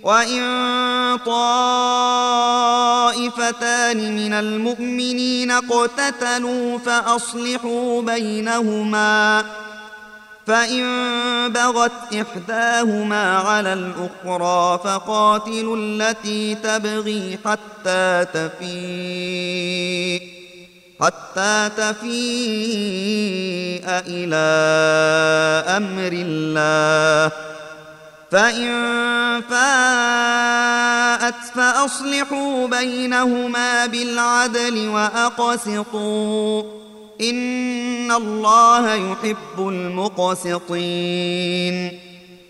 وإن طائفتان من المؤمنين اقتتلوا فأصلحوا بينهما، فإن بغت إحداهما على الأخرى فقاتلوا التي تبغي حتى تفيء إلى أمر الله، فإن فاءت فأصلحوا بينهما بالعدل وأقسطوا، إن الله يحب المقسطين.